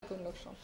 Gunnlaugsson.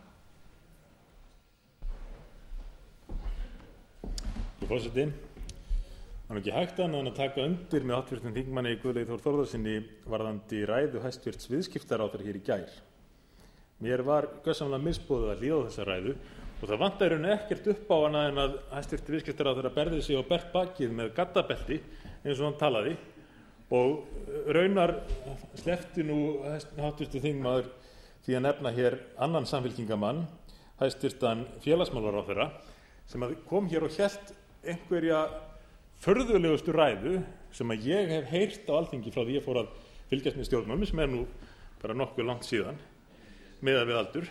Frú forseti, það er ekki hægt annað en að taka undir með háttvirtum þingmanni Guðlaugi Þór Þórðarsyni varðandi ræðu hæstvirts viðskiptaráðherra hér í gær. Mér var gjörsamlega misboðið að hlýða á þessa ræðu og það vantar ekkert upp á annað en að hæstvirtur viðskiptaráðherra berði sig á bert bakið með gaddabelti eins og hann talaði og raunar sleppti nú háttvirtur þingmaður því að nefna hér annan samfylkingarmann, hæstvirtan félagsmálaráðherra, sem kom hér og hélt einhverja furðulegustu ræðu sem að ég hef heyrt á Alþingi frá því ég fór að fylgjast með stjórnmálum, sem nú bara nokkuð langt síðan miðað við aldur.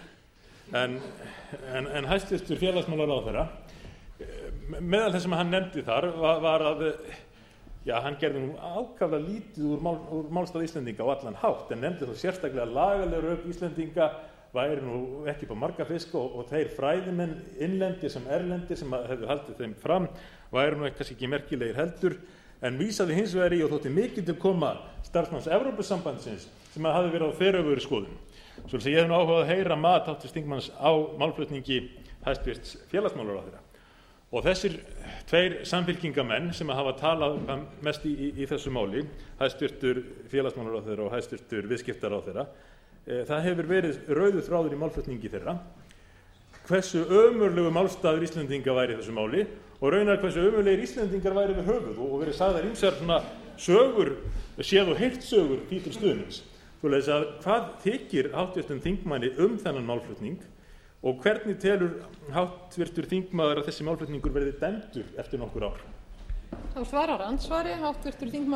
En hæstvirtur félagsmálaráðherra, meðal þess sem hann nefndi þar var að hann gerði nú ákaflega lítið úr málstað Íslendinga á allan hátt, en nefndi þó sérstaklega lagaleg rök Íslendinga væri nú ekki upp á marga fiska og þeir fræðimenn innlendir sem erlendir sem hefðu haldið þeim fram væri nú kannski ekki merkilegir heldur, en vísaði hins vegar í og þótti mikið til koma starfsmanns Evrópusambandsins sem hafði verið á þveröfugri skoðun. Svoleiðis ég hef nú áhuga að heyra mat háttvirts þingmanns á málflutningi hæstvirts félagsmálaráðherra. Og þessir tveir samfylkingarmenn sem hafa talað mest í þessu máli, hæstvirtur félagsmálaráðherra og hæstvirtur viðskiptaráðherra, það hefur verið rauður þráður í málflutningi þeirra hversu ömurlegu málstaður Íslendinga væri í þessu máli og raunar hversu ömurlegir Íslendingar væri við höfuð og verið sagðar ýmsar svona sögur, séð og heyrt sögur því til stuðnings. Svoleiðis að hvað þykir háttvirtum þingmanni þennan málflutning og hvernig telur háttvirtur þingmaður að þessi málflutningur verði dæmdur eftir nokkur ár? Þá svarar andsvari háttvirtur þingmaður